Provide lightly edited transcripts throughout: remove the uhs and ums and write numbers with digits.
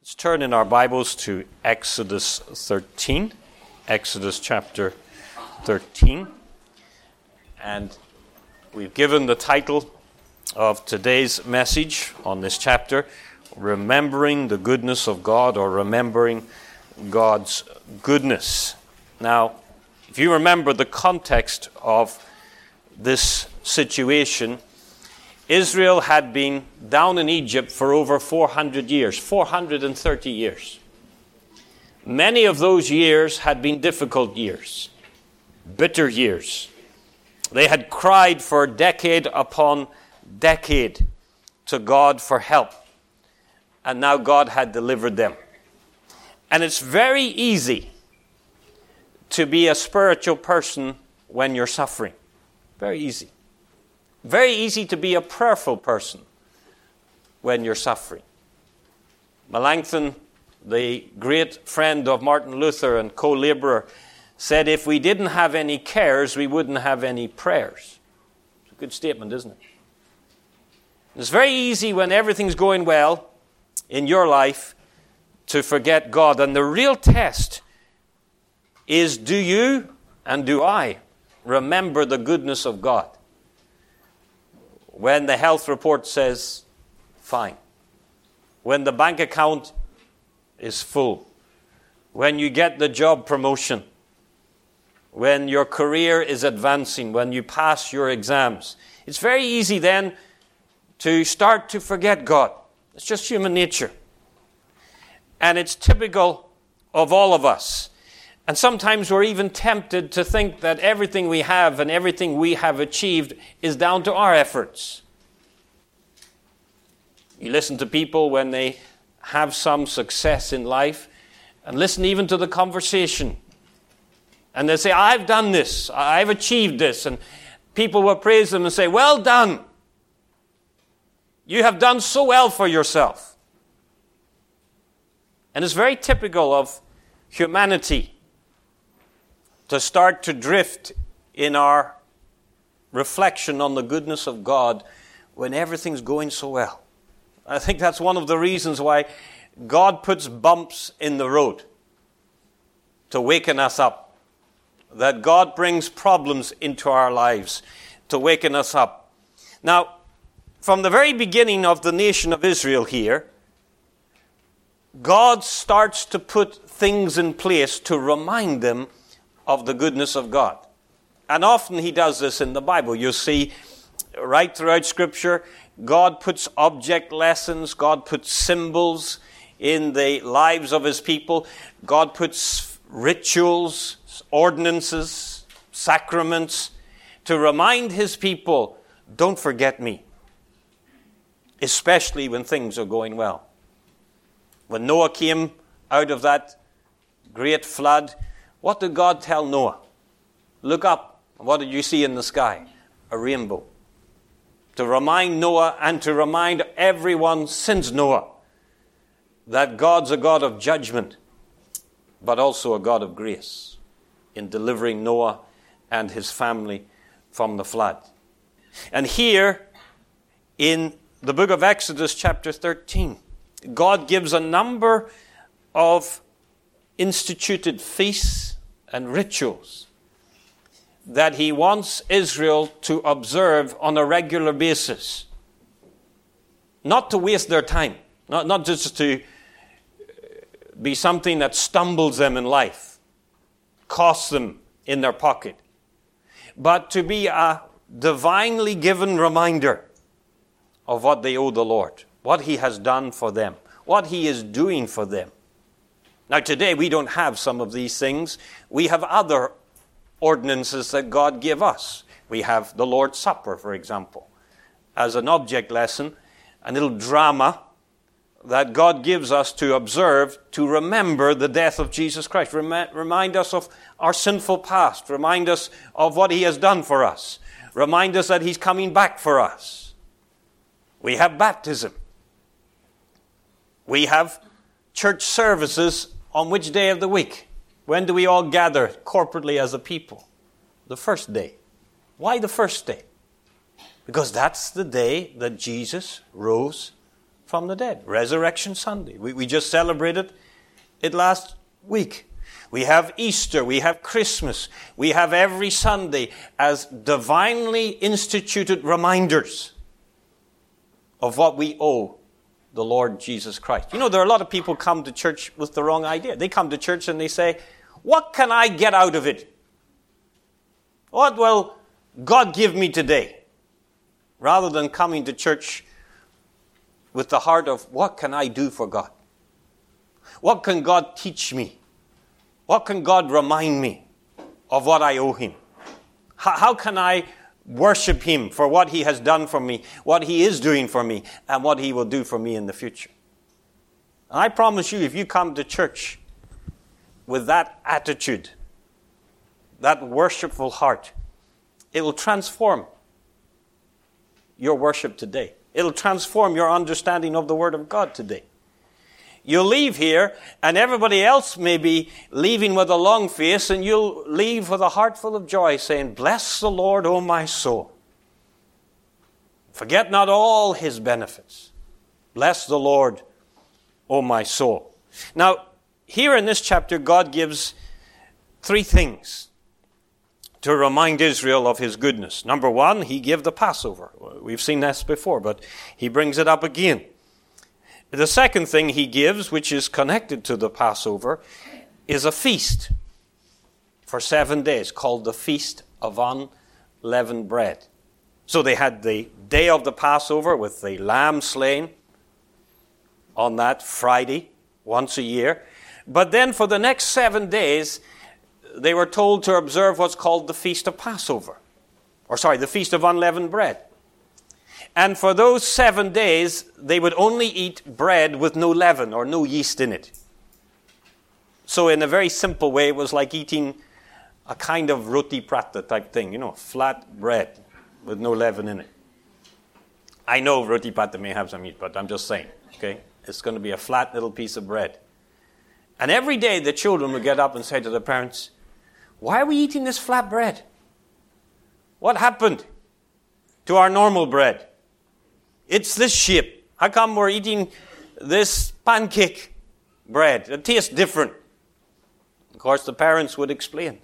Let's turn in our Bibles to Exodus 13, Exodus chapter 13. And we've given the title of today's message on this chapter, Remembering the Goodness of God, or Remembering God's Goodness. Now, if you remember the context of this situation, Israel had been down in Egypt for over 400 years, 430 years. Many of those years had been difficult years, bitter years. They had cried for decade upon decade to God for help, and now God had delivered them. And it's very easy to be a spiritual person when you're suffering. Very easy. Very easy to be a prayerful person when you're suffering. Melanchthon, the great friend of Martin Luther and co-laborer, said if we didn't have any cares, we wouldn't have any prayers. It's a good statement, isn't it? It's very easy when everything's going well in your life to forget God. And the real test is, do you and do I remember the goodness of God? When the health report says, fine. When the bank account is full. When you get the job promotion. When your career is advancing. When you pass your exams. It's very easy then to start to forget God. It's just human nature. And it's typical of all of us. And sometimes we're even tempted to think that everything we have and everything we have achieved is down to our efforts. You listen to people when they have some success in life, and listen even to the conversation. And they say, I've done this, I've achieved this. And people will praise them and say, well done. You have done so well for yourself. And it's very typical of humanity to start to drift in our reflection on the goodness of God when everything's going so well. I think that's one of the reasons why God puts bumps in the road to waken us up. That God brings problems into our lives to waken us up. Now, from the very beginning of the nation of Israel here, God starts to put things in place to remind them of the goodness of God. And often he does this in the Bible. You'll see right throughout Scripture, God puts object lessons, God puts symbols in the lives of his people. God puts rituals, ordinances, sacraments to remind his people, don't forget me. Especially when things are going well. When Noah came out of that great flood, what did God tell Noah? Look up. What did you see in the sky? A rainbow. To remind Noah and to remind everyone since Noah that God's a God of judgment, but also a God of grace in delivering Noah and his family from the flood. And here in the book of Exodus chapter 13, God gives a number of instituted feasts and rituals that he wants Israel to observe on a regular basis. Not to waste their time. Not just to be something that stumbles them in life, costs them in their pocket. But to be a divinely given reminder of what they owe the Lord, what he has done for them, what he is doing for them. Now today we don't have some of these things. We have other ordinances that God gave us. We have the Lord's Supper, for example, as an object lesson, a little drama that God gives us to observe, to remember the death of Jesus Christ. Remind us of our sinful past. Remind us of what he has done for us. Remind us that he's coming back for us. We have baptism. We have church services on which day of the week? When do we all gather corporately as a people? The first day. Why the first day? Because that's the day that Jesus rose from the dead. Resurrection Sunday. We just celebrated it last week. We have Easter. We have Christmas. We have every Sunday as divinely instituted reminders of what we owe the Lord Jesus Christ. You know, there are a lot of people come to church with the wrong idea. They come to church and they say, what can I get out of it? What will God give me today? Rather than coming to church with the heart of, what can I do for God? What can God teach me? What can God remind me of what I owe Him? How can I worship Him for what He has done for me, what He is doing for me, and what He will do for me in the future? And I promise you, if you come to church with that attitude, that worshipful heart, it will transform your worship today. It'll transform your understanding of the Word of God today. You'll leave here, and everybody else may be leaving with a long face, and you'll leave with a heart full of joy, saying, bless the Lord, O my soul. Forget not all His benefits. Bless the Lord, O my soul. Now, here in this chapter, God gives 3 things to remind Israel of His goodness. Number 1, He gave the Passover. We've seen this before, but He brings it up again. The second thing He gives, which is connected to the Passover, is a feast for 7 days called the Feast of Unleavened Bread. So they had the day of the Passover with the lamb slain on that Friday once a year. But then for the next 7 days, they were told to observe what's called the Feast of Passover. The Feast of Unleavened Bread. And for those 7 days, they would only eat bread with no leaven or no yeast in it. So in a very simple way, it was like eating a kind of roti prata type thing, flat bread with no leaven in it. I know roti prata may have some yeast, but I'm just saying, okay? It's going to be a flat little piece of bread. And every day the children would get up and say to their parents, why are we eating this flat bread? What happened to our normal bread? It's this shape. How come we're eating this pancake bread? It tastes different. Of course, the parents would explain.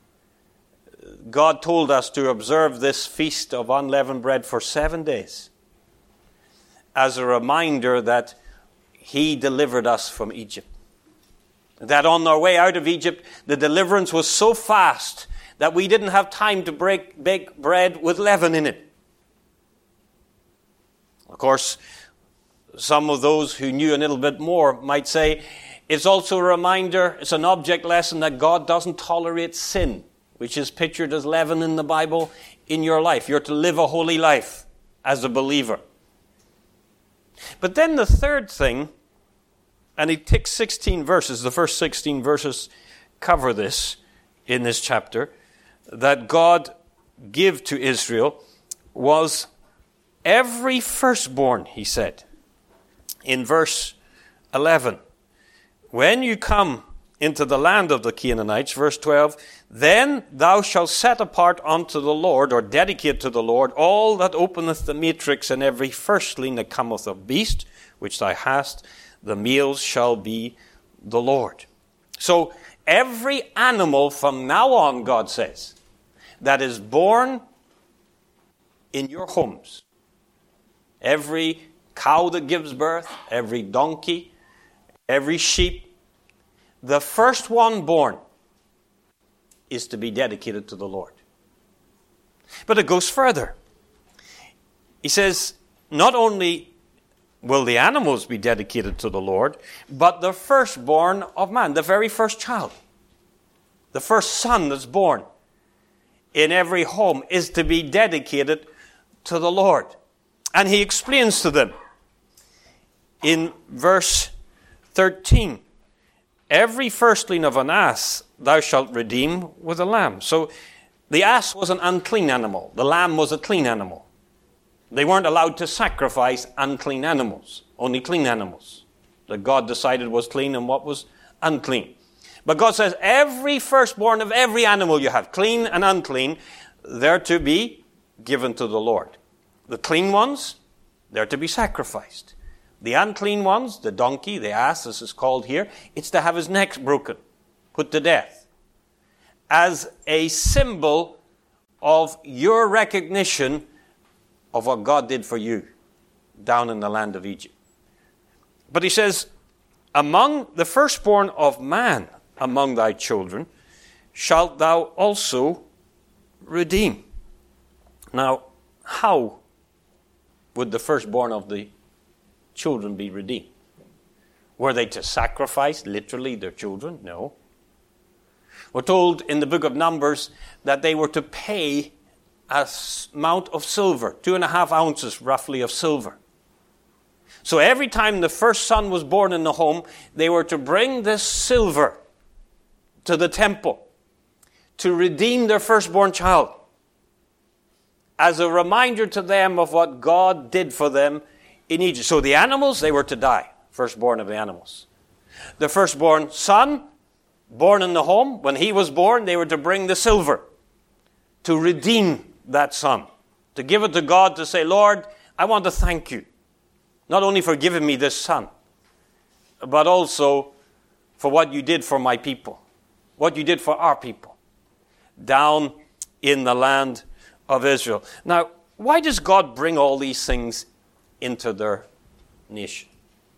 God told us to observe this Feast of Unleavened Bread for 7 days as a reminder that He delivered us from Egypt. That on our way out of Egypt, the deliverance was so fast that we didn't have time to bake bread with leaven in it. Of course, some of those who knew a little bit more might say, it's also a reminder, it's an object lesson that God doesn't tolerate sin, which is pictured as leaven in the Bible in your life. You're to live a holy life as a believer. But then the third thing, and it takes 16 verses, the first 16 verses cover this in this chapter, that God gave to Israel was every firstborn, He said, in verse 11. When you come into the land of the Canaanites, verse 12, then thou shalt set apart unto the Lord, or dedicate to the Lord, all that openeth the matrix, and every firstling that cometh of beast, which thou hast, the males shall be the Lord. So every animal from now on, God says, that is born in your homes, every cow that gives birth, every donkey, every sheep, the first one born is to be dedicated to the Lord. But it goes further. He says, not only will the animals be dedicated to the Lord, but the firstborn of man, the very first child, the first son that's born in every home is to be dedicated to the Lord. And He explains to them in verse 13, every firstling of an ass thou shalt redeem with a lamb. So the ass was an unclean animal. The lamb was a clean animal. They weren't allowed to sacrifice unclean animals, only clean animals that God decided was clean and what was unclean. But God says every firstborn of every animal you have, clean and unclean, they're to be given to the Lord. The clean ones, they're to be sacrificed. The unclean ones, the donkey, the ass, as is called here, it's to have his neck broken, put to death, as a symbol of your recognition of what God did for you down in the land of Egypt. But he says, among the firstborn of man among thy children shalt thou also redeem. Now, how would the firstborn of the children be redeemed? Were they to sacrifice literally their children? No. We're told in the book of Numbers that they were to pay a amount of silver, 2.5 ounces roughly of silver. So every time the first son was born in the home, they were to bring this silver to the temple to redeem their firstborn child, as a reminder to them of what God did for them in Egypt. So the animals, they were to die, firstborn of the animals. The firstborn son, born in the home, when he was born, they were to bring the silver to redeem that son, to give it to God, to say, Lord, I want to thank you, not only for giving me this son, but also for what you did for my people, what you did for our people down in the land of Israel. Now, why does God bring all these things into their nation?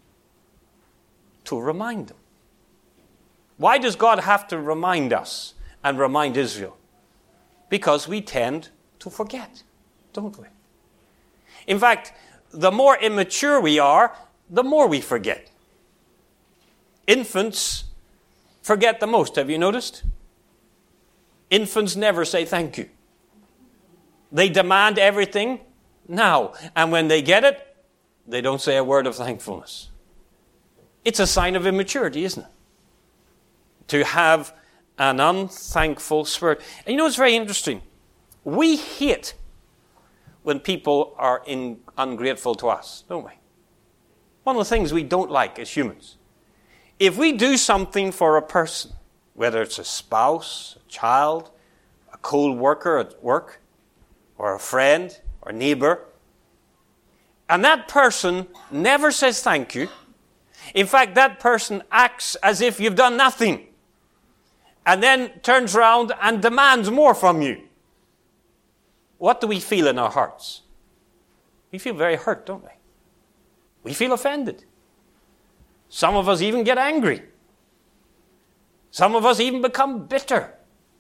To remind them. Why does God have to remind us and remind Israel? Because we tend to forget, don't we? In fact, the more immature we are, the more we forget. Infants forget the most, have you noticed? Infants never say thank you. They demand everything now. And when they get it, they don't say a word of thankfulness. It's a sign of immaturity, isn't it? To have an unthankful spirit. And you know, it's very interesting. We hate when people are ungrateful to us, don't we? One of the things we don't like as humans. If we do something for a person, whether it's a spouse, a child, a co-worker at work, or a friend, or neighbor, and that person never says thank you. In fact, that person acts as if you've done nothing, and then turns around and demands more from you. What do we feel in our hearts? We feel very hurt, don't we? We feel offended. Some of us even get angry. Some of us even become bitter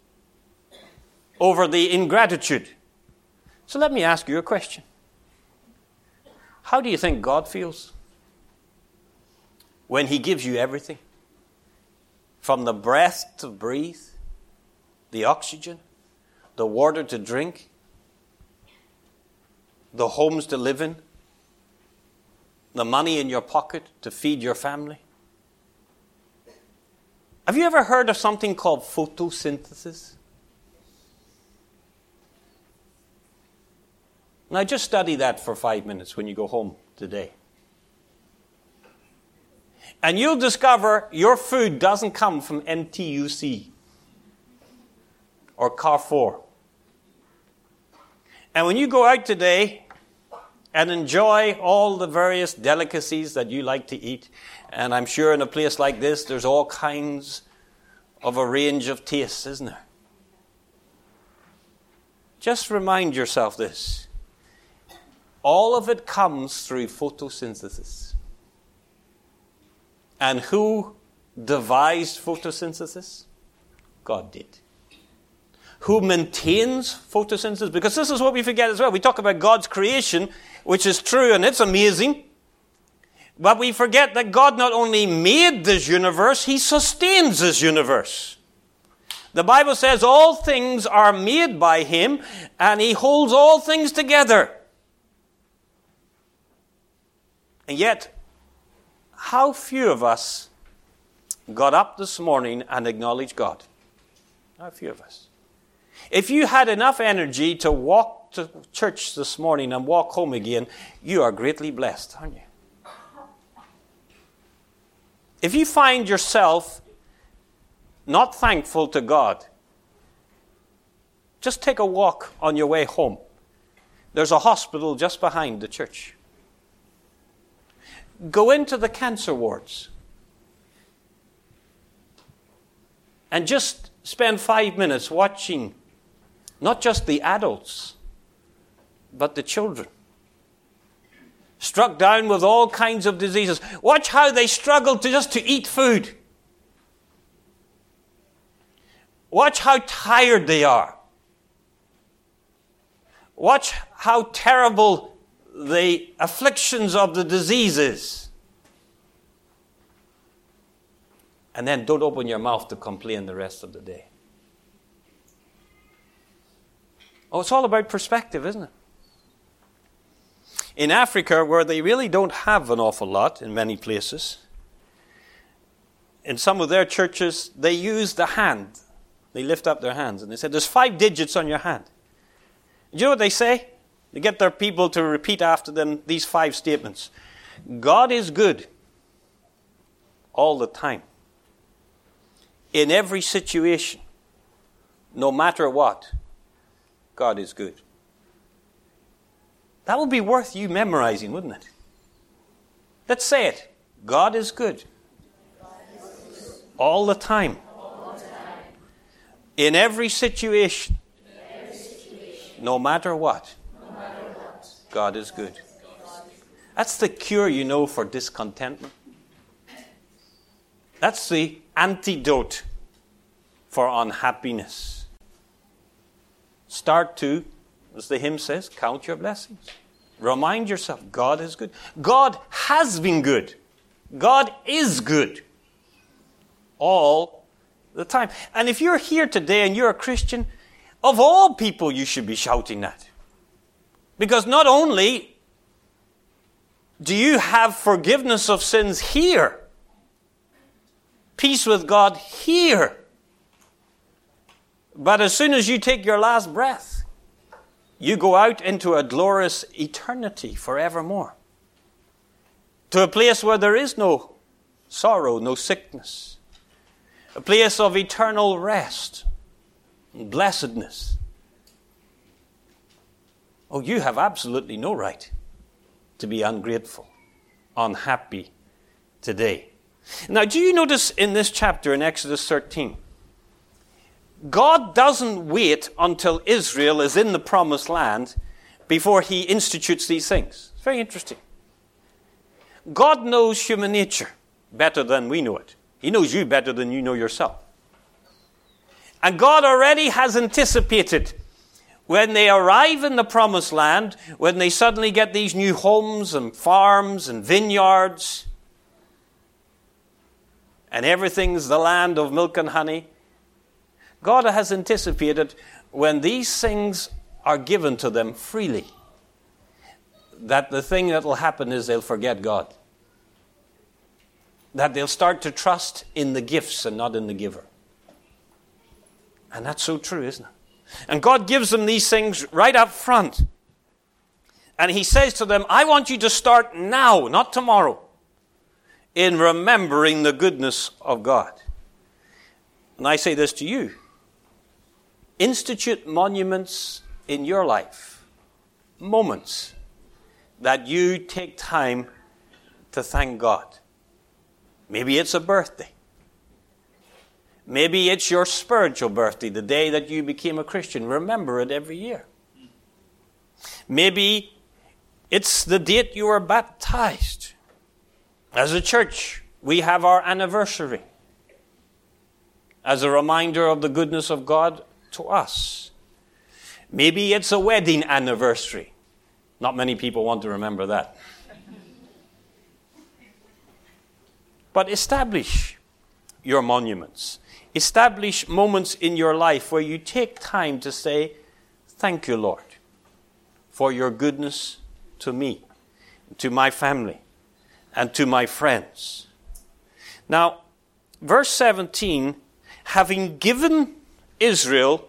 over the ingratitude. So let me ask you a question. How do you think God feels when He gives you everything? From the breath to breathe, the oxygen, the water to drink, the homes to live in, the money in your pocket to feed your family. Have you ever heard of something called photosynthesis? Now just study that for 5 minutes when you go home today. And you'll discover your food doesn't come from NTUC or Carrefour. And when you go out today and enjoy all the various delicacies that you like to eat, and I'm sure in a place like this there's all kinds of a range of tastes, isn't there? Just remind yourself this. All of it comes through photosynthesis. And who devised photosynthesis? God did. Who maintains photosynthesis? Because this is what we forget as well. We talk about God's creation, which is true and it's amazing. But we forget that God not only made this universe, He sustains this universe. The Bible says all things are made by Him and He holds all things together. And yet, how few of us got up this morning and acknowledged God? How few of us? If you had enough energy to walk to church this morning and walk home again, you are greatly blessed, aren't you? If you find yourself not thankful to God, just take a walk on your way home. There's a hospital just behind the church. Go into the cancer wards and just spend 5 minutes watching not just the adults, but the children, struck down with all kinds of diseases. Watch how they struggle to eat food. Watch how tired they are. Watch how terrible the afflictions of the disease is. And then don't open your mouth to complain the rest of the day. Oh, it's all about perspective, isn't it? In Africa, where they really don't have an awful lot in many places, in some of their churches, they use the hand. They lift up their hands and they say, there's 5 digits on your hand. Do you know what they say? They get their people to repeat after them these 5 statements. God is good all the time. In every situation, no matter what, God is good. That would be worth you memorizing, wouldn't it? Let's say it. God is good. All the time. In every situation. No matter what. God is good. That's the cure, for discontentment. That's the antidote for unhappiness. Start to, as the hymn says, count your blessings. Remind yourself, God is good. God has been good. God is good. All the time. And if you're here today and you're a Christian, of all people you should be shouting that. Because not only do you have forgiveness of sins here, peace with God here, but as soon as you take your last breath, you go out into a glorious eternity forevermore. To a place where there is no sorrow, no sickness. A place of eternal rest and blessedness. Oh, you have absolutely no right to be ungrateful, unhappy today. Now, do you notice in this chapter in Exodus 13, God doesn't wait until Israel is in the promised land before he institutes these things. It's very interesting. God knows human nature better than we know it. He knows you better than you know yourself. And God already has anticipated when they arrive in the promised land, when they suddenly get these new homes and farms and vineyards, and everything's the land of milk and honey, God has anticipated when these things are given to them freely, that the thing that will happen is they'll forget God. That they'll start to trust in the gifts and not in the giver. And that's so true, isn't it? And God gives them these things right up front. And he says to them, I want you to start now, not tomorrow, in remembering the goodness of God. And I say this to you. Institute monuments in your life, moments that you take time to thank God. Maybe it's a birthday. Maybe it's your spiritual birthday, the day that you became a Christian. Remember it every year. Maybe it's the date you were baptized. As a church, we have our anniversary as a reminder of the goodness of God to us. Maybe it's a wedding anniversary. Not many people want to remember that. But establish your monuments. Establish moments in your life where you take time to say, thank you, Lord, for your goodness to me, to my family, and to my friends. Now, verse 17, having given Israel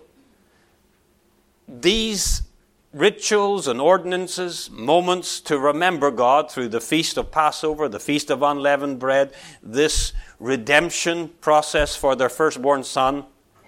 these rituals and ordinances, moments to remember God through the Feast of Passover, the Feast of Unleavened Bread, this redemption process for their firstborn son.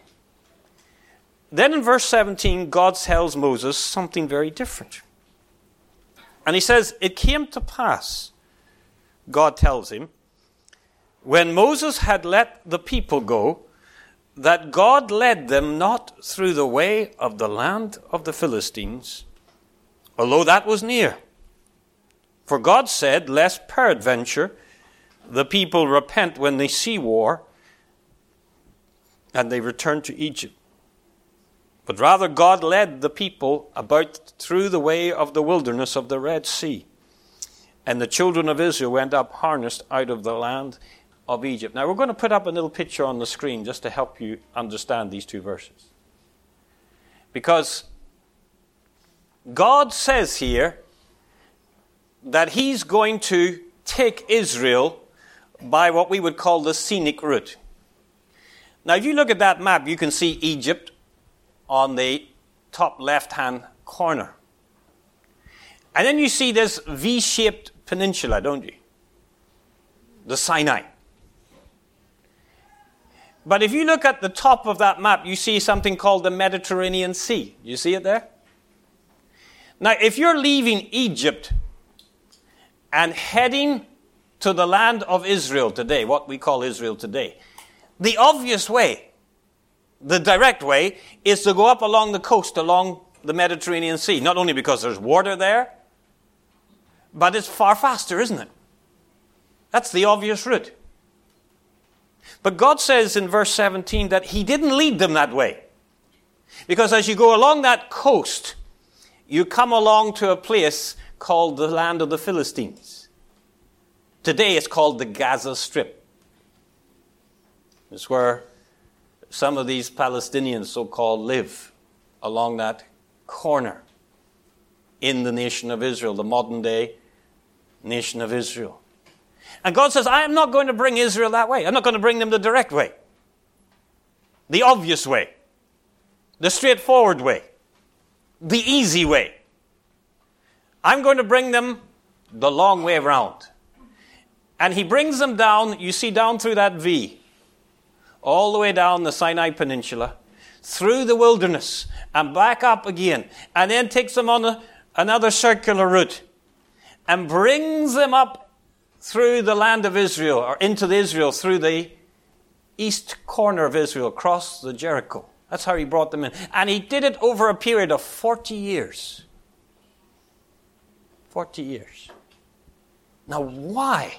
Then in verse 17, God tells Moses something very different. And he says, it came to pass God tells him, when Moses had let the people go, that God led them not through the way of the land of the Philistines, although that was near. For God said, lest peradventure the people repent when they see war, and they return to Egypt. But rather God led the people about through the way of the wilderness of the Red Sea. And the children of Israel went up harnessed out of the land of Egypt. Now we're going to put up a little picture on the screen just to help you understand these two verses. Because God says here that he's going to take Israel by what we would call the scenic route. Now if you look at that map, you can see Egypt on the top left-hand corner. And then you see this V-shaped peninsula, don't you? The Sinai. But if you look at the top of that map, you see something called the Mediterranean Sea. You see it there? Now, if you're leaving Egypt and heading to the land of Israel today, what we call Israel today, the obvious way, the direct way, is to go up along the coast, along the Mediterranean Sea. Not only because there's water there, but it's far faster, isn't it? That's the obvious route. But God says in verse 17 that he didn't lead them that way. Because as you go along that coast, you come along to a place called the land of the Philistines. Today it's called the Gaza Strip. It's where some of these Palestinians, so-called, live along that corner in the nation of Israel, the modern-day nation of Israel. And God says, I am not going to bring Israel that way. I'm not going to bring them the direct way, the obvious way, the straightforward way, the easy way. I'm going to bring them the long way around. And he brings them down, you see, down through that V, all the way down the Sinai Peninsula, through the wilderness, and back up again, and then takes them on another circular route, and brings them up through the land of Israel, or into Israel, through the east corner of Israel, across the Jericho. That's how he brought them in. And he did it over a period of 40 years. 40 years. Now, why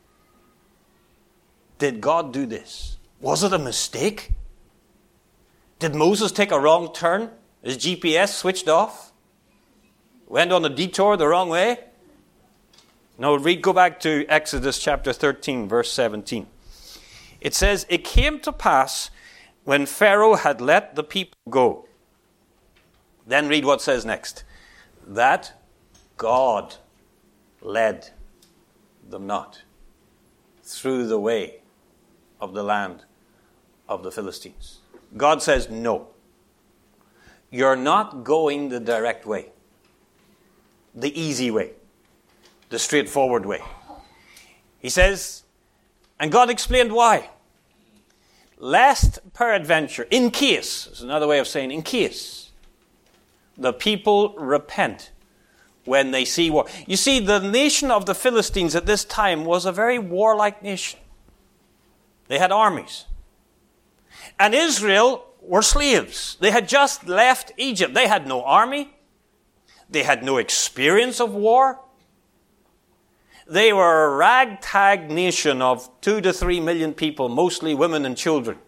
did God do this? Was it a mistake? Did Moses take a wrong turn? His GPS switched off? Went on a detour the wrong way? No, go back to Exodus chapter 13, verse 17. It says, it came to pass when Pharaoh had let the people go. Then read what says next. That God led them not through the way of the land of the Philistines. God says, no. You're not going the direct way, the easy way, the straightforward way. He says, and God explained why. Lest peradventure, in case, is another way of saying in case, the people repent when they see war. You see, the nation of the Philistines at this time was a very warlike nation. They had armies. And Israel were slaves. They had just left Egypt. They had no army. They had no experience of war. They were a ragtag nation of 2 to 3 million people, mostly women and children.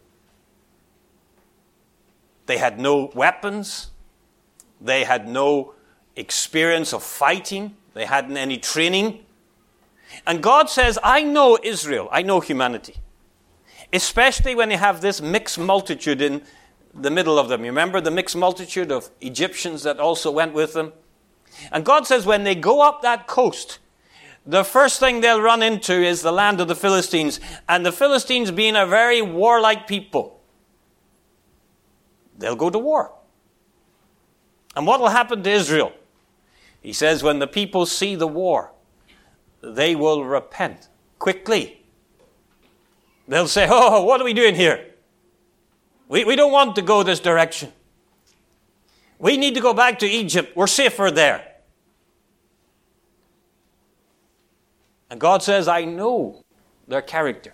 They had no weapons. They had no experience of fighting. They hadn't any training. And God says, I know Israel. I know humanity. Especially when you have this mixed multitude in the middle of them. You remember the mixed multitude of Egyptians that also went with them? And God says when they go up that coast, the first thing they'll run into is the land of the Philistines. And the Philistines being a very warlike people, they'll go to war. And what will happen to Israel? He says when the people see the war, they will repent quickly. They'll say, oh, what are we doing here? We don't want to go this direction. We need to go back to Egypt. We're safer there. And God says, I know their character.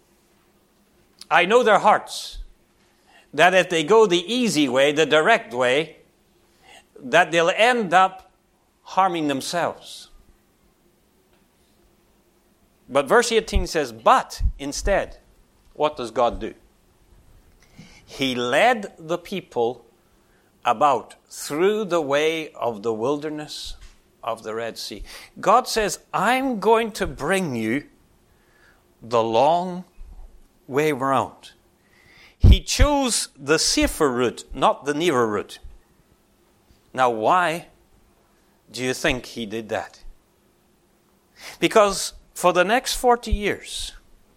I know their hearts. That if they go the easy way, the direct way, that they'll end up harming themselves. But verse 18 says, but instead, what does God do? He led the people about through the way of the wilderness of the Red Sea. God says, I'm going to bring you the long way round. He chose the safer route, not the nearer route. Now, why do you think he did that? Because for the next 40 years,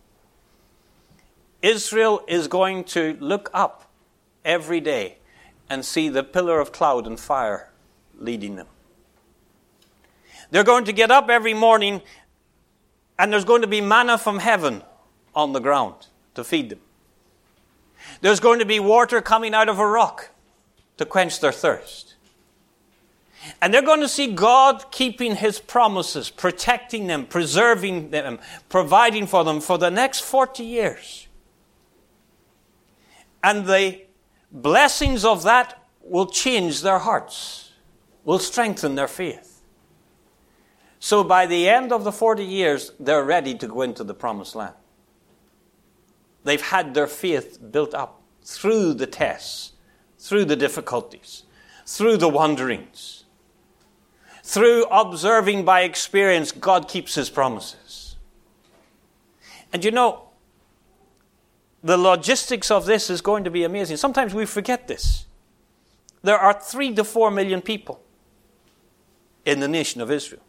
Israel is going to look up every day and see the pillar of cloud and fire leading them. They're going to get up every morning and there's going to be manna from heaven on the ground to feed them. There's going to be water coming out of a rock to quench their thirst. And they're going to see God keeping his promises, protecting them, preserving them, providing for them for the next 40 years. And the blessings of that will change their hearts, will strengthen their faith. So by the end of the 40 years, they're ready to go into the promised land. They've had their faith built up through the tests, through the difficulties, through the wanderings, through observing by experience God keeps his promises. And you know, the logistics of this is going to be amazing. Sometimes we forget this. There are 3 to 4 million people in the nation of Israel.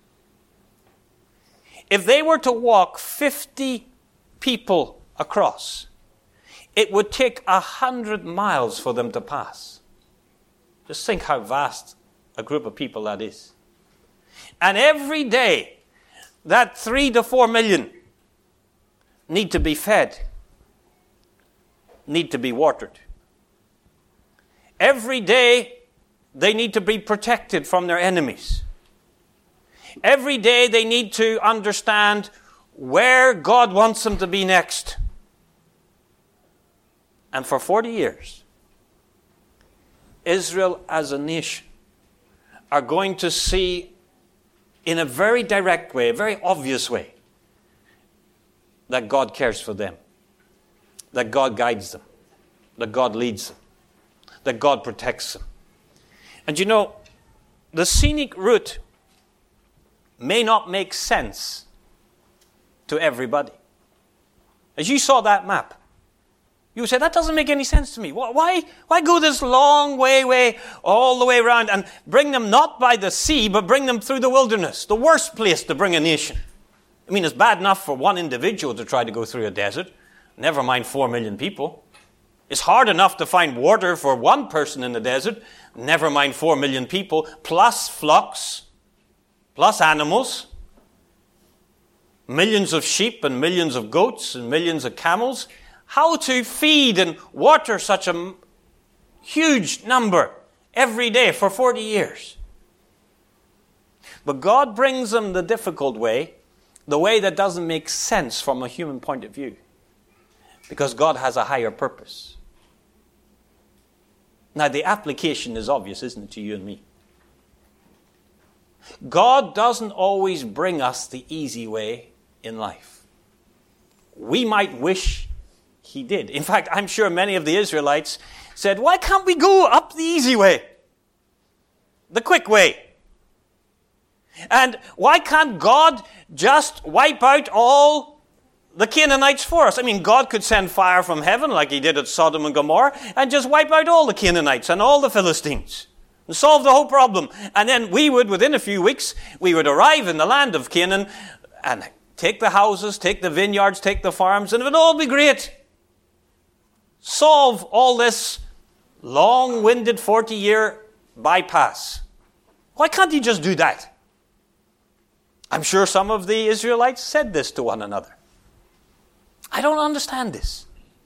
If they were to walk 50 people across, it would take 100 miles for them to pass. Just think how vast a group of people that is. And every day, that 3 to 4 million need to be fed, need to be watered. Every day, they need to be protected from their enemies. Every day, they need to understand where God wants them to be next. And for 40 years, Israel as a nation are going to see in a very direct way, a very obvious way, that God cares for them, that God guides them, that God leads them, that God protects them. And you know, the scenic route may not make sense to everybody. As you saw that map, you would say, that doesn't make any sense to me. Why go this long way, all the way around and bring them not by the sea, but bring them through the wilderness, the worst place to bring a nation? I mean, it's bad enough for one individual to try to go through a desert, never mind 4 million people. It's hard enough to find water for one person in the desert, never mind 4 million people, plus flocks, plus animals, millions of sheep and millions of goats and millions of camels. How to feed and water such a huge number every day for 40 years. But God brings them the difficult way, the way that doesn't make sense from a human point of view. Because God has a higher purpose. Now the application is obvious, isn't it, to you and me? God doesn't always bring us the easy way in life. We might wish he did. In fact, I'm sure many of the Israelites said, why can't we go up the easy way? The quick way. And why can't God just wipe out all the Canaanites for us? I mean, God could send fire from heaven like he did at Sodom and Gomorrah and just wipe out all the Canaanites and all the Philistines and solve the whole problem. And then we would, within a few weeks, we would arrive in the land of Canaan and take the houses, take the vineyards, take the farms, and it would all be great. Solve all this long-winded 40-year bypass. Why can't he just do that? I'm sure some of the Israelites said this to one another. I don't understand this.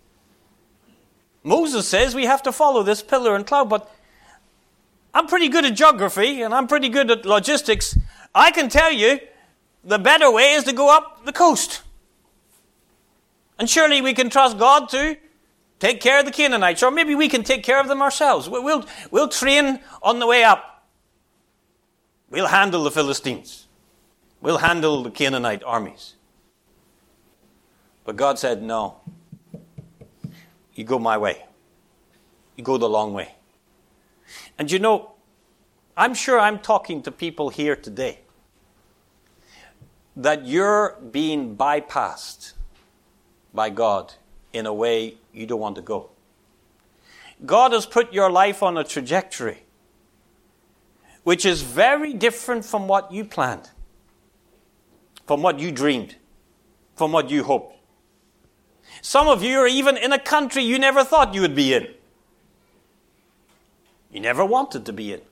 Moses says we have to follow this pillar and cloud, but I'm pretty good at geography and I'm pretty good at logistics. I can tell you the better way is to go up the coast. And surely we can trust God to take care of the Canaanites, or maybe we can take care of them ourselves. We'll train on the way up. We'll handle the Philistines. We'll handle the Canaanite armies. But God said, no. You go my way. You go the long way. And you know, I'm sure I'm talking to people here today that you're being bypassed by God in a way you don't want to go. God has put your life on a trajectory which is very different from what you planned, from what you dreamed, from what you hoped. Some of you are even in a country you never thought you would be in. You never wanted to be in.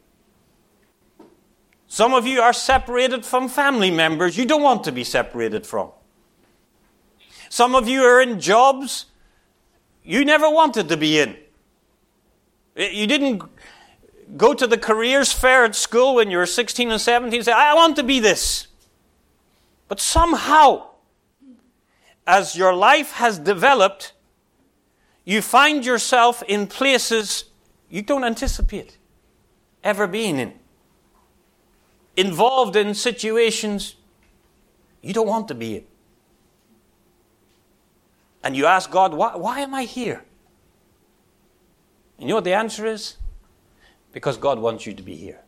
Some of you are separated from family members you don't want to be separated from. Some of you are in jobs you never wanted to be in. You didn't go to the careers fair at school when you were 16 and 17 and say, I want to be this. But somehow, as your life has developed, you find yourself in places you don't anticipate ever being in. Involved in situations you don't want to be in. And you ask God, why am I here? And you know what the answer is? Because God wants you to be here.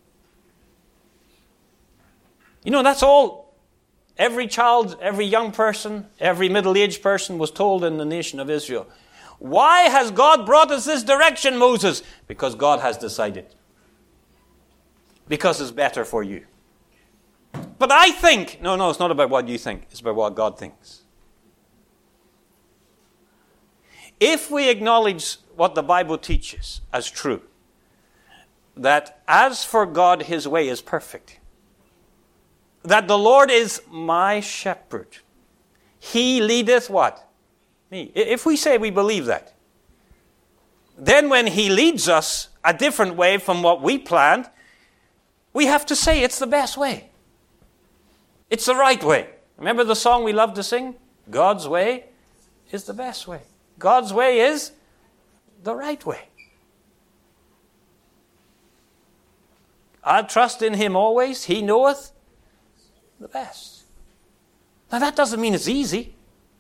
You know, that's all every child, every young person, every middle-aged person was told in the nation of Israel. Why has God brought us this direction, Moses? Because God has decided. Because it's better for you. But I think, no, it's not about what you think. It's about what God thinks. If we acknowledge what the Bible teaches as true, that as for God, his way is perfect, that the Lord is my shepherd, he leadeth what? Me. If we say we believe that, then when he leads us a different way from what we planned, we have to say it's the best way. It's the right way. Remember the song we love to sing? God's way is the best way. God's way is the right way. I trust in him always. He knoweth the best. Now that doesn't mean it's easy. It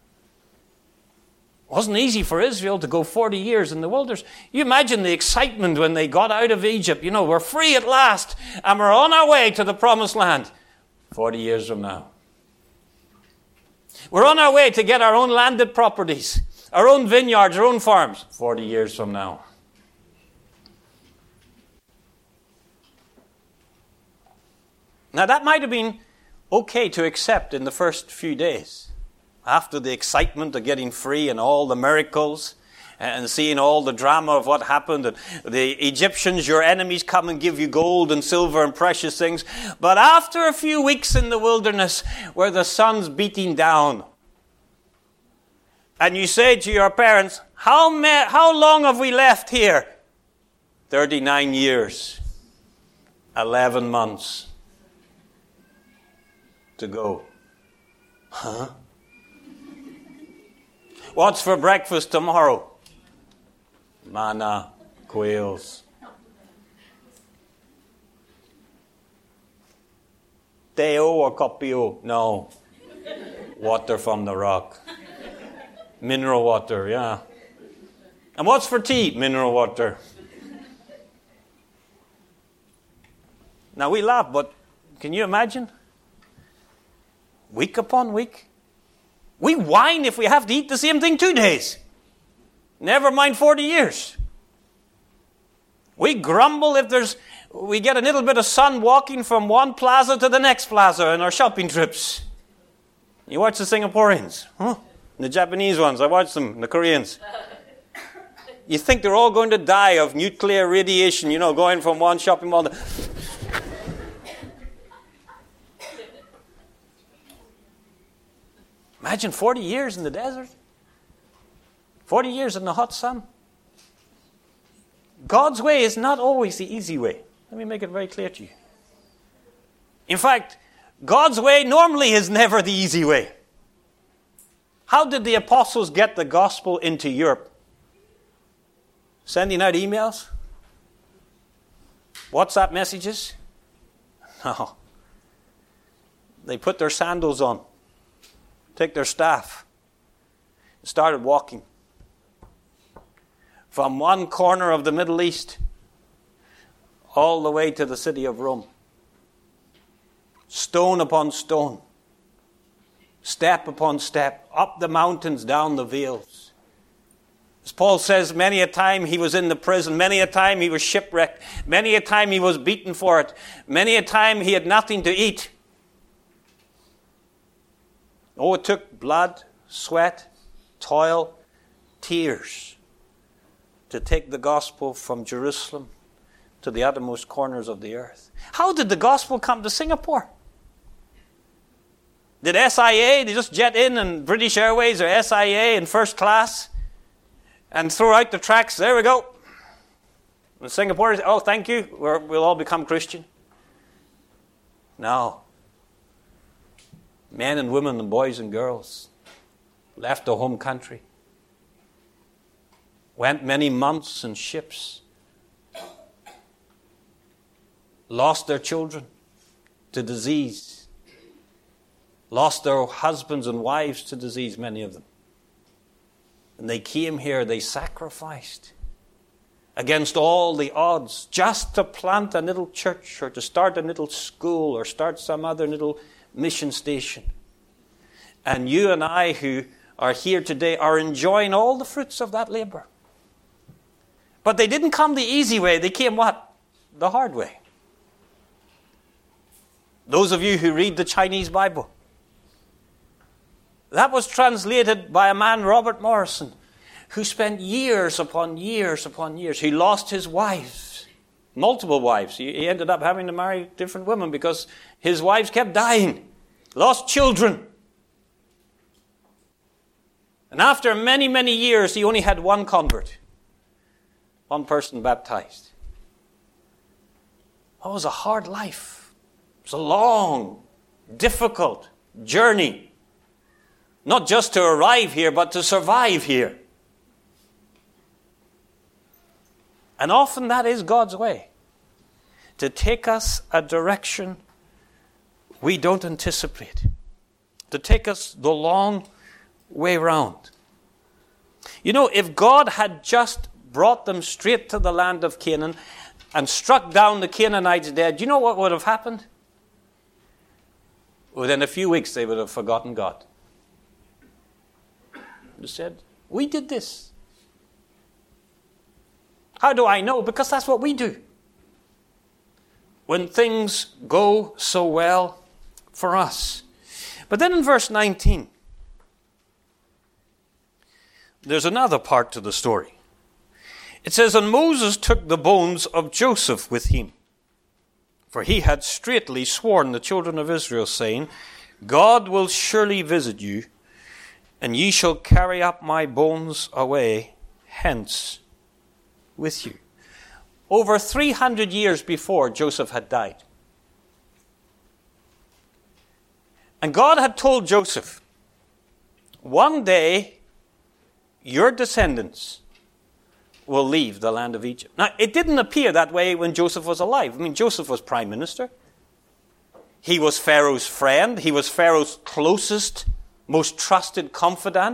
wasn't easy for Israel to go 40 years in the wilderness. You imagine the excitement when they got out of Egypt. You know, we're free at last and we're on our way to the promised land. 40 years from now. We're on our way to get our own landed properties, our own vineyards, our own farms. 40 years from now. Now that might have been okay to accept in the first few days. After the excitement of getting free and all the miracles and seeing all the drama of what happened. And the Egyptians, your enemies, come and give you gold and silver and precious things. But after a few weeks in the wilderness where the sun's beating down, and you say to your parents, how long have we left here? 39 years, 11 months to go. Huh? What's for breakfast tomorrow? Manna, quails. Teo or copio? No. Water from the rock. Mineral water, yeah. And what's for tea? Mineral water. Now we laugh, but can you imagine? Week upon week. We whine if we have to eat the same thing 2 days. Never mind 40 years. We grumble if we get a little bit of sun walking from one plaza to the next plaza in our shopping trips. You watch the Singaporeans, huh? The Japanese ones, I watch them, the Koreans. You think they're all going to die of nuclear radiation, going from one shopping mall to... Imagine 40 years in the desert. 40 years in the hot sun. God's way is not always the easy way. Let me make it very clear to you. In fact, God's way normally is never the easy way. How did the apostles get the gospel into Europe? Sending out emails? WhatsApp messages? No. They put their sandals on, take their staff, and started walking from one corner of the Middle East all the way to the city of Rome. Stone upon stone, step upon step, up the mountains, down the vales. As Paul says, many a time he was in the prison, many a time he was shipwrecked, many a time he was beaten for it, many a time he had nothing to eat. Oh, it took blood, sweat, toil, tears to take the gospel from Jerusalem to the uttermost corners of the earth. How did the gospel come to Singapore? Did SIA, they just jet in and British Airways or SIA in first class and throw out the tracts, there we go. And Singapore, oh, thank you, we'll all become Christian. No. Men and women and boys and girls left their home country, went many months in ships, lost their children to disease, lost their husbands and wives to disease, many of them. And they came here, they sacrificed against all the odds just to plant a little church or to start a little school or start some other little mission station. And you and I who are here today are enjoying all the fruits of that labor. But they didn't come the easy way. They came what? The hard way. Those of you who read the Chinese Bible, that was translated by a man, Robert Morrison, who spent years upon years upon years. He lost his wives, multiple wives. He ended up having to marry different women because his wives kept dying. Lost children. And after many, many years, he only had one convert. One person baptized. It was a hard life. It was a long, difficult journey. Not just to arrive here, but to survive here. And often that is God's way. To take us a direction we don't anticipate. To take us the long way round. You know, if God had just brought them straight to the land of Canaan and struck down the Canaanites dead, you know what would have happened? Within a few weeks they would have forgotten God. They said, we did this. How do I know? Because that's what we do. When things go so well for us. But then in verse 19, there's another part to the story. It says, and Moses took the bones of Joseph with him, for he had straitly sworn the children of Israel, saying, God will surely visit you, and ye shall carry up my bones away hence with you. Over 300 years before Joseph had died. And God had told Joseph, one day your descendants will leave the land of Egypt. Now, it didn't appear that way when Joseph was alive. I mean, Joseph was prime minister. He was Pharaoh's friend. He was Pharaoh's closest, most trusted confidant.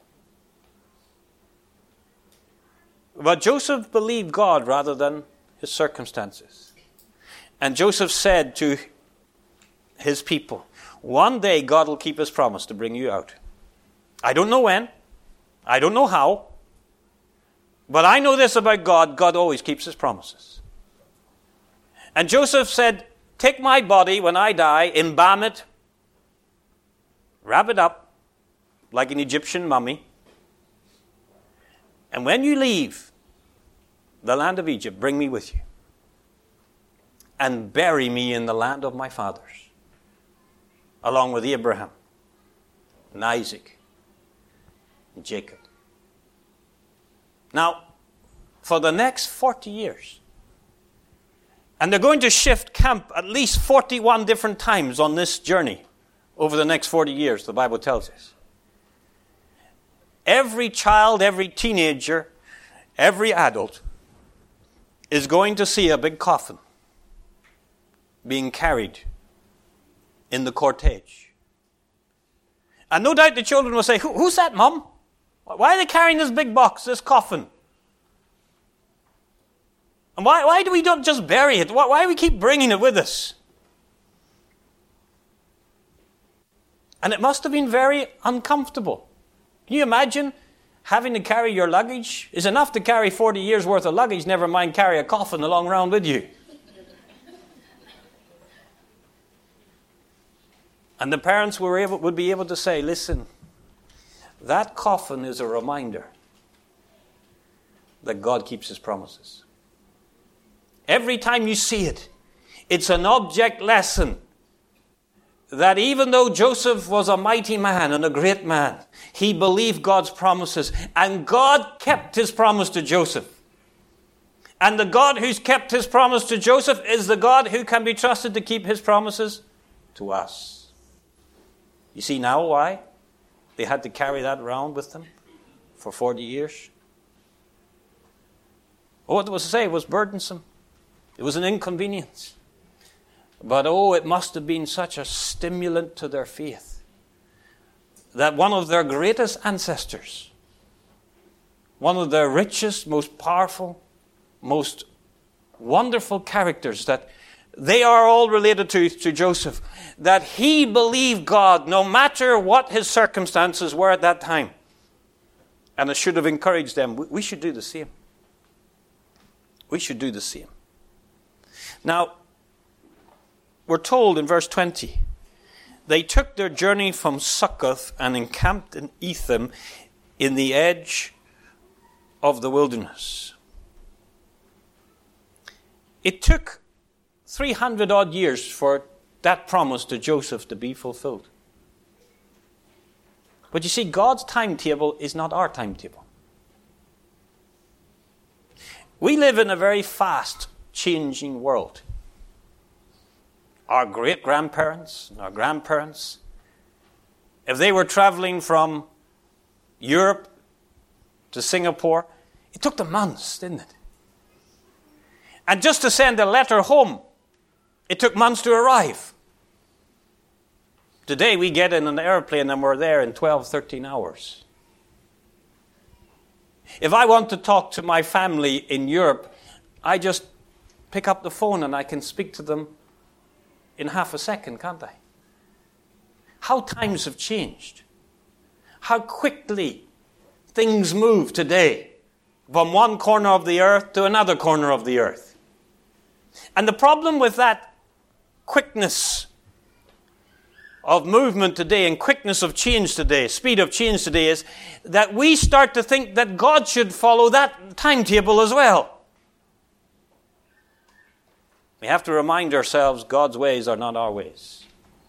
But Joseph believed God rather than his circumstances. And Joseph said to his people, one day God will keep his promise to bring you out. I don't know when. I don't know how. But I know this about God. God always keeps his promises. And Joseph said, take my body when I die, embalm it, wrap it up like an Egyptian mummy. And when you leave the land of Egypt, bring me with you. And bury me in the land of my fathers, along with Abraham and Isaac and Jacob. Now, for the next 40 years, And they're going to shift camp at least 41 different times on this journey over the next 40 years, the Bible tells us. Every child, every teenager, every adult is going to see a big coffin being carried in the cortege. And no doubt the children will say, who's that, Mum? Why are they carrying this big box, this coffin? And why do we not just bury it? Why do we keep bringing it with us? And it must have been very uncomfortable. Can you imagine having to carry your luggage? It's enough to carry 40 years worth of luggage, never mind carry a coffin along around with you. And the parents would be able to say, listen, that coffin is a reminder that God keeps his promises. Every time you see it, it's an object lesson that even though Joseph was a mighty man and a great man, he believed God's promises, and God kept his promise to Joseph. And the God who's kept his promise to Joseph is the God who can be trusted to keep his promises to us. You see now why they had to carry that around with them for 40 years? What was to say? It was burdensome. It was an inconvenience. But it must have been such a stimulant to their faith that one of their greatest ancestors, one of their richest, most powerful, most wonderful characters that they are all related to Joseph, that he believed God no matter what his circumstances were at that time. And it should have encouraged them. We should do the same. We should do the same. Now, we're told in verse 20, they took their journey from Succoth and encamped in Etham in the edge of the wilderness. It took 300 odd years for that promise to Joseph to be fulfilled. But you see, God's timetable is not our timetable. We live in a very fast changing world. Our great-grandparents and our grandparents, if they were traveling from Europe to Singapore, it took them months, didn't it? And just to send a letter home, it took months to arrive. Today we get in an airplane and we're there in 12, 13 hours. If I want to talk to my family in Europe, I just pick up the phone and I can speak to them in half a second, can't I? How times have changed. How quickly things move today from one corner of the earth to another corner of the earth. And the problem with that quickness of movement today and quickness of change today, speed of change today, is that we start to think that God should follow that timetable as well. We have to remind ourselves God's ways are not our ways.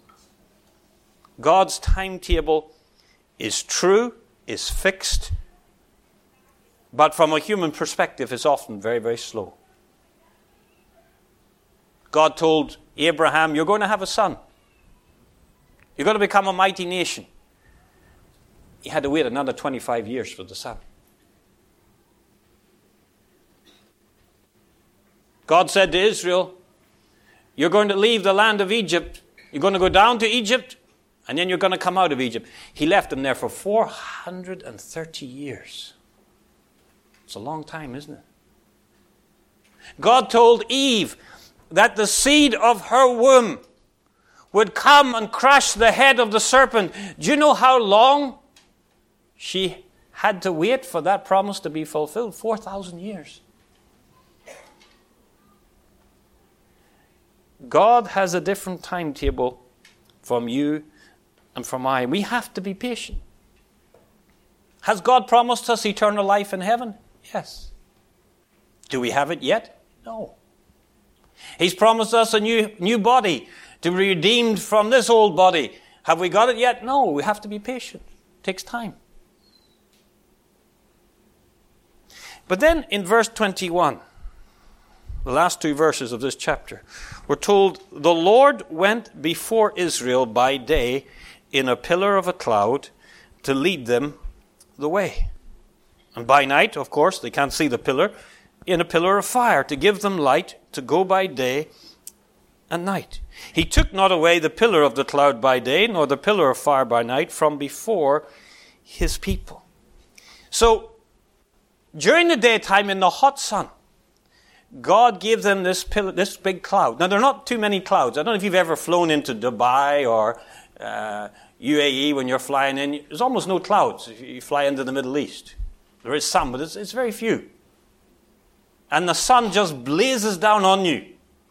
God's timetable is true, is fixed, but from a human perspective is often very, very slow. God told Abraham, you're going to have a son. You're going to become a mighty nation. He had to wait another 25 years for the son. God said to Israel, you're going to leave the land of Egypt. You're going to go down to Egypt, and then you're going to come out of Egypt. He left them there for 430 years. It's a long time, isn't it? God told Eve that the seed of her womb would come and crush the head of the serpent. Do you know how long she had to wait for that promise to be fulfilled? 4,000 years. God has a different timetable from you and from I. We have to be patient. Has God promised us eternal life in heaven? Yes. Do we have it yet? No. He's promised us a new body to be redeemed from this old body. Have we got it yet? No. We have to be patient. It takes time. But then in verse 21, the last two verses of this chapter, we're told, the Lord went before Israel by day in a pillar of a cloud to lead them the way. And by night, of course, they can't see the pillar, in a pillar of fire to give them light to go by day and night. He took not away the pillar of the cloud by day, nor the pillar of fire by night from before his people. So, during the daytime in the hot sun, God gave them this big cloud. Now, there are not too many clouds. I don't know if you've ever flown into Dubai or UAE when you're flying in. There's almost no clouds if you fly into the Middle East. There is some, but it's very few. And the sun just blazes down on you.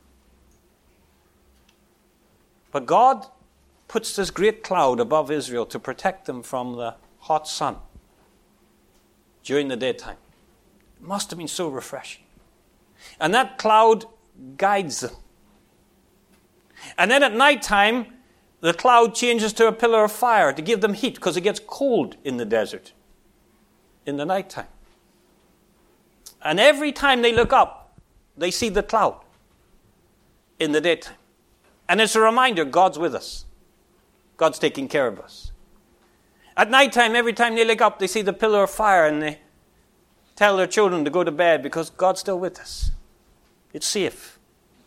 But God puts this great cloud above Israel to protect them from the hot sun during the daytime. It must have been so refreshing. And that cloud guides them. And then at night time, the cloud changes to a pillar of fire to give them heat because it gets cold in the desert in the night time. And every time they look up, they see the cloud in the daytime. And it's a reminder God's with us. God's taking care of us. At night time, every time they look up, they see the pillar of fire and they tell their children to go to bed because God's still with us. It's safe.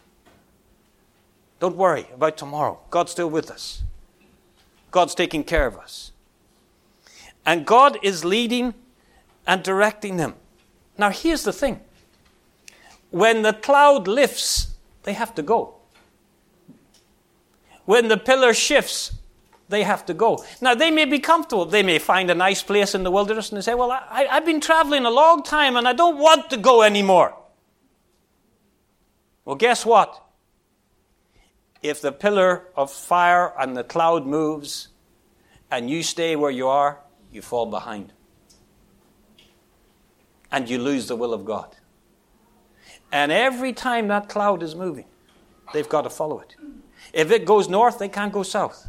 Don't worry about tomorrow. God's still with us. God's taking care of us. And God is leading and directing them. Now here's the thing. When the cloud lifts, they have to go. When the pillar shifts, they have to go. Now, they may be comfortable. They may find a nice place in the wilderness and they say, well, I've been traveling a long time and I don't want to go anymore. Well, guess what? If the pillar of fire and the cloud moves and you stay where you are, you fall behind. And you lose the will of God. And every time that cloud is moving, they've got to follow it. If it goes north, they can't go south.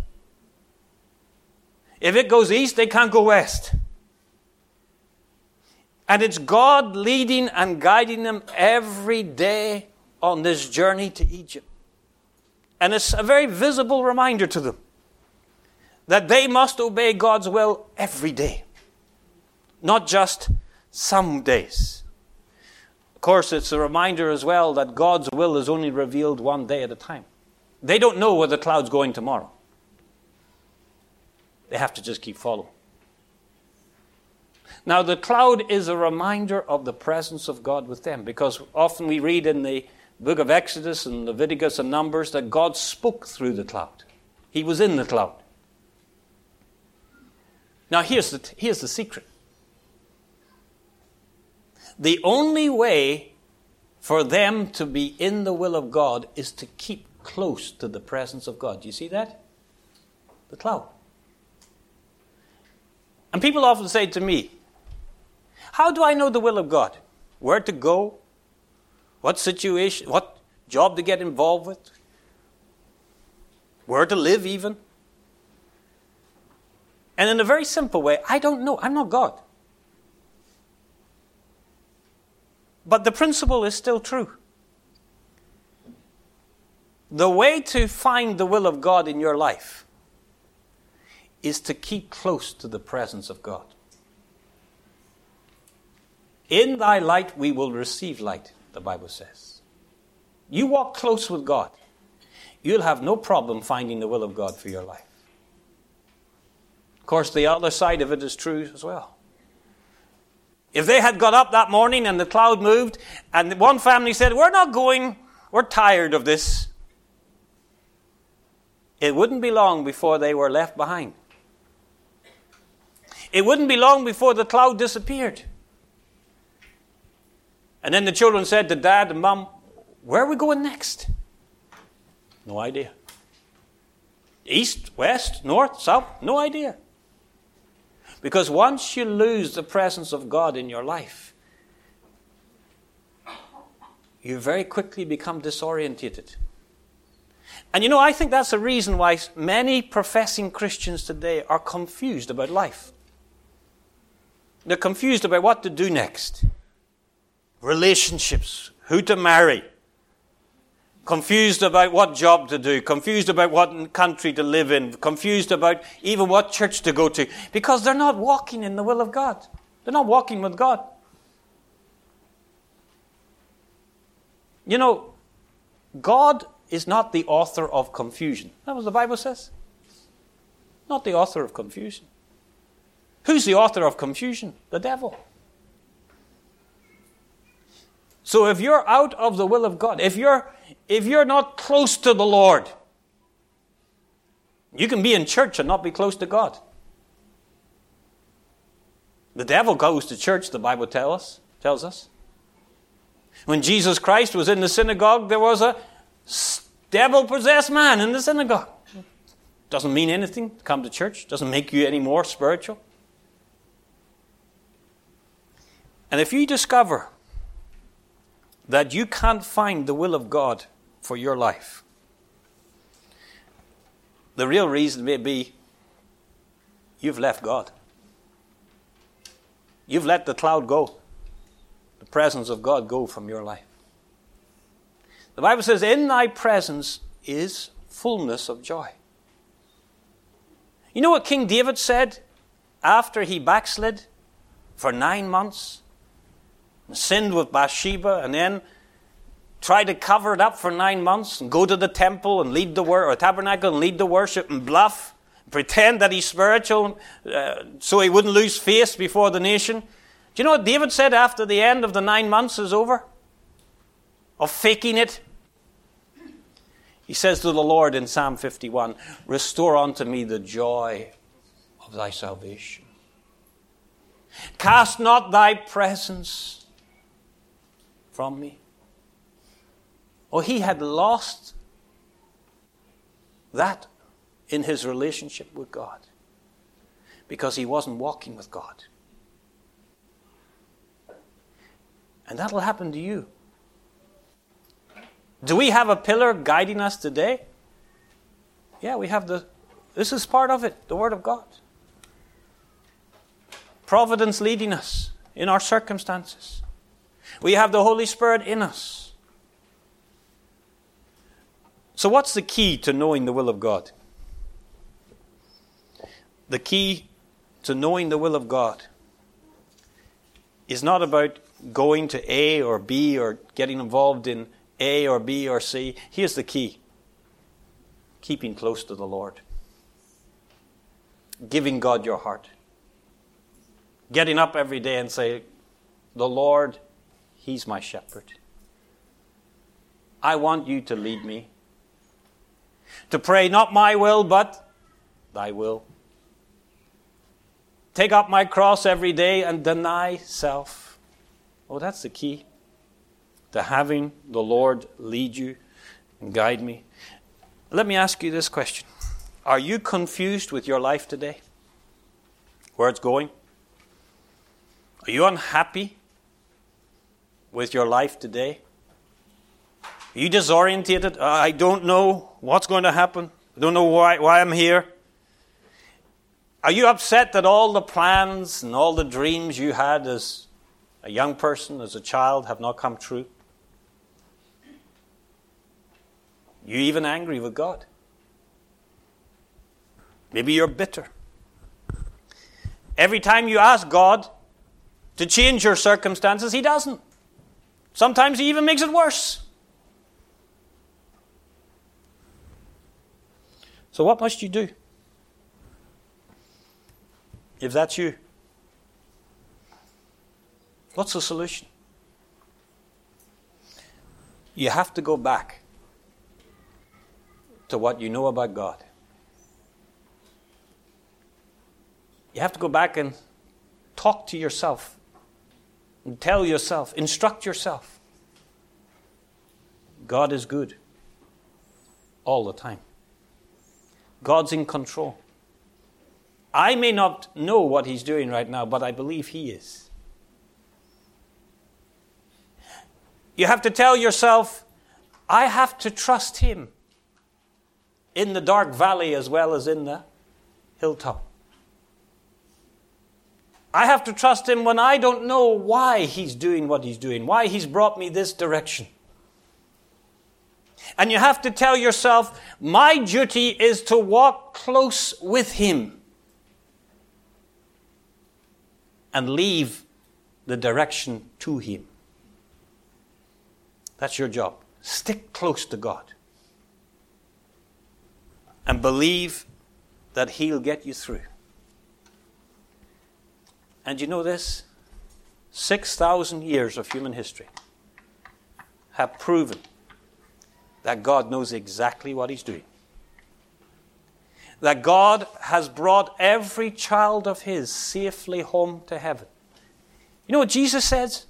If it goes east, they can't go west. And it's God leading and guiding them every day on this journey to Egypt. And it's a very visible reminder to them that they must obey God's will every day, not just some days. Of course, it's a reminder as well that God's will is only revealed one day at a time. They don't know where the cloud's going tomorrow. They have to just keep following. Now, the cloud is a reminder of the presence of God with them, because often we read in the book of Exodus and Leviticus and Numbers that God spoke through the cloud. He was in the cloud. Now, here's the secret. The only way for them to be in the will of God is to keep close to the presence of God. Do you see that? The cloud. And people often say to me, how do I know the will of God? Where to go? What situation? What job to get involved with? Where to live even? And in a very simple way, I don't know. I'm not God. But the principle is still true. The way to find the will of God in your life is to keep close to the presence of God. In thy light we will receive light, the Bible says. You walk close with God, you'll have no problem finding the will of God for your life. Of course, the other side of it is true as well. If they had got up that morning and the cloud moved, and one family said, we're not going, we're tired of this, it wouldn't be long before they were left behind. It wouldn't be long before the cloud disappeared. And then the children said to Dad and Mom, where are we going next? No idea. East, west, north, south? No idea. Because once you lose the presence of God in your life, you very quickly become disorientated. And I think that's the reason why many professing Christians today are confused about life. They're confused about what to do next. Relationships, who to marry, confused about what job to do, confused about what country to live in, confused about even what church to go to, because they're not walking in the will of God. They're not walking with God. You know, God is not the author of confusion. That's what the Bible says. Not the author of confusion. Who's the author of confusion? The devil. So if you're out of the will of God, if you're not close to the Lord, you can be in church and not be close to God. The devil goes to church, the Bible tells us. When Jesus Christ was in the synagogue, there was a devil-possessed man in the synagogue. Doesn't mean anything to come to church. Doesn't make you any more spiritual. And if you discover that you can't find the will of God for your life, the real reason may be you've left God. You've let the cloud go. The presence of God go from your life. The Bible says, in thy presence is fullness of joy. You know what King David said after he backslid for 9 months? Sinned with Bathsheba and then tried to cover it up for 9 months and go to the temple and lead the or tabernacle and lead the worship and bluff, pretend that he's spiritual so he wouldn't lose face before the nation. Do you know what David said after the end of the 9 months is over? Of faking it? He says to the Lord in Psalm 51, restore unto me the joy of thy salvation. Cast not thy presence from me. Oh, he had lost that in his relationship with God because he wasn't walking with God. And that'll happen to you. Do we have a pillar guiding us today? Yeah, we have this is part of it, the Word of God. Providence leading us in our circumstances. We have the Holy Spirit in us. So what's the key to knowing the will of God? The key to knowing the will of God is not about going to A or B or getting involved in A or B or C. Here's the key. Keeping close to the Lord. Giving God your heart. Getting up every day and say, the Lord, He's my shepherd. I want you to lead me. To pray not my will, but thy will. Take up my cross every day and deny self. Oh, that's the key to having the Lord lead you and guide me. Let me ask you this question. Are you confused with your life today? Where it's going? Are you unhappy with your life today? Are you disorientated? I don't know what's going to happen. I don't know why I'm here. Are you upset that all the plans and all the dreams you had as a young person, as a child, have not come true? You're even angry with God. Maybe you're bitter. Every time you ask God to change your circumstances, He doesn't. Sometimes He even makes it worse. So what must you do? If that's you, what's the solution? You have to go back to what you know about God. You have to go back and talk to yourself and tell yourself, instruct yourself. God is good all the time. God's in control. I may not know what He's doing right now, but I believe He is. You have to tell yourself, I have to trust Him in the dark valley as well as in the hilltop. I have to trust Him when I don't know why He's doing what He's doing, why He's brought me this direction. And you have to tell yourself, my duty is to walk close with him and leave the direction to him. That's your job. Stick close to God and believe that he'll get you through. And you know this? 6,000 years of human history have proven that God knows exactly what he's doing. That God has brought every child of his safely home to heaven. You know what Jesus says?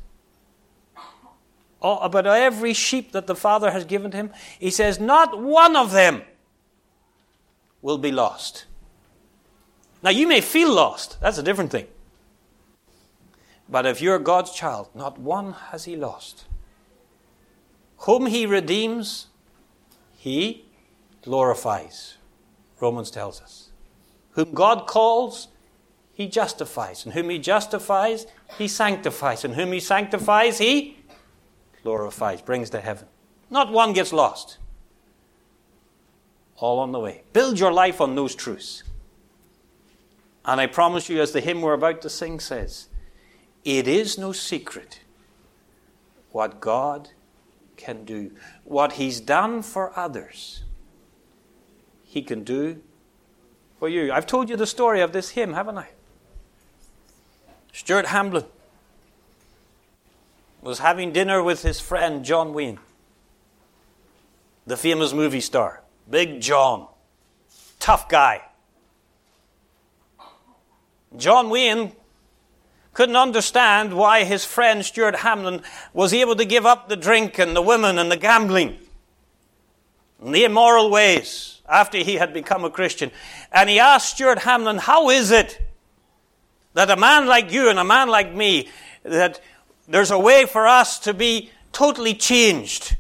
About every sheep that the Father has given to him? He says, not one of them will be lost. Now you may feel lost. That's a different thing. But if you're God's child, not one has he lost. Whom he redeems, he glorifies. Romans tells us. Whom God calls, he justifies. And whom he justifies, he sanctifies. And whom he sanctifies, he glorifies, brings to heaven. Not one gets lost. All on the way. Build your life on those truths. And I promise you, as the hymn we're about to sing says, it is no secret what God can do. What he's done for others, he can do for you. I've told you the story of this hymn, haven't I? Stuart Hamblin was having dinner with his friend John Wayne, the famous movie star. Big John. Tough guy. John Wayne couldn't understand why his friend Stuart Hamblin was able to give up the drink and the women and the gambling and the immoral ways after he had become a Christian. And he asked Stuart Hamblin, how is it that a man like you and a man like me, that there's a way for us to be totally changed?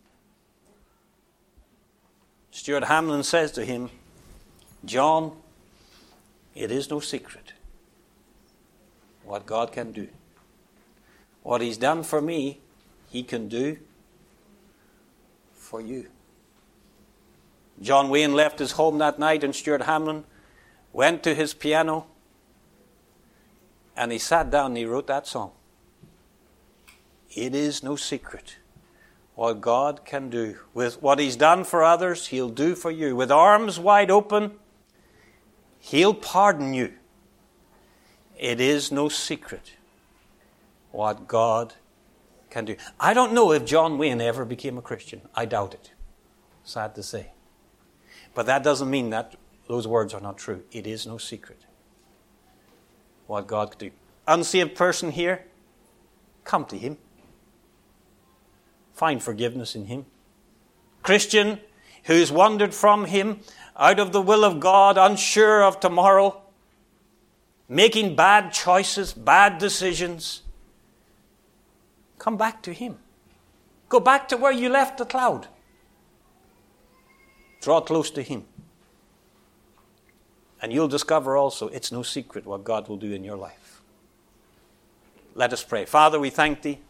Stuart Hamblin says to him, John, it is no secret what God can do. What he's done for me, he can do for you. John Wayne left his home that night, and Stuart Hamblin went to his piano and he sat down and he wrote that song. It is no secret what God can do. With what he's done for others, he'll do for you. With arms wide open, he'll pardon you. It is no secret what God can do. I don't know if John Wayne ever became a Christian. I doubt it. Sad to say. But that doesn't mean that those words are not true. It is no secret what God can do. Unsaved person here, come to him. Find forgiveness in him. Christian who's wandered from him, out of the will of God, unsure of tomorrow, making bad choices, bad decisions, come back to him. Go back to where you left the cloud. Draw close to him. And you'll discover also it's no secret what God will do in your life. Let us pray. Father, we thank thee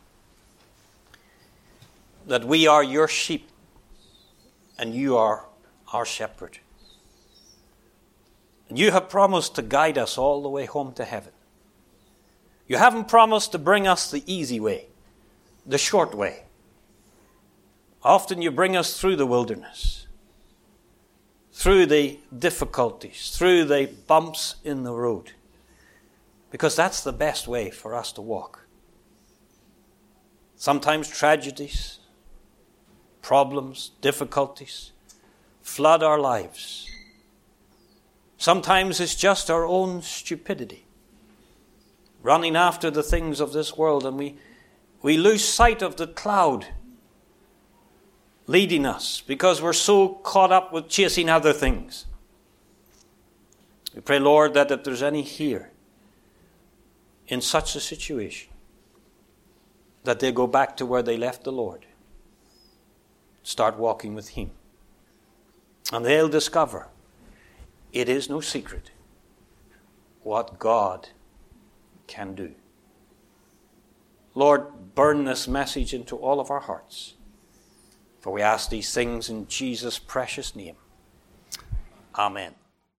that we are your sheep and you are our shepherd. And you have promised to guide us all the way home to heaven. You haven't promised to bring us the easy way, the short way. Often you bring us through the wilderness, through the difficulties, through the bumps in the road, because that's the best way for us to walk. Sometimes tragedies, problems, difficulties flood our lives. Sometimes it's just our own stupidity, running after the things of this world, and we lose sight of the cloud leading us because we're so caught up with chasing other things. We pray, Lord, that if there's any here in such a situation, that they go back to where they left the Lord. Start walking with him. And they'll discover it is no secret what God can do. Lord, burn this message into all of our hearts. For we ask these things in Jesus' precious name. Amen.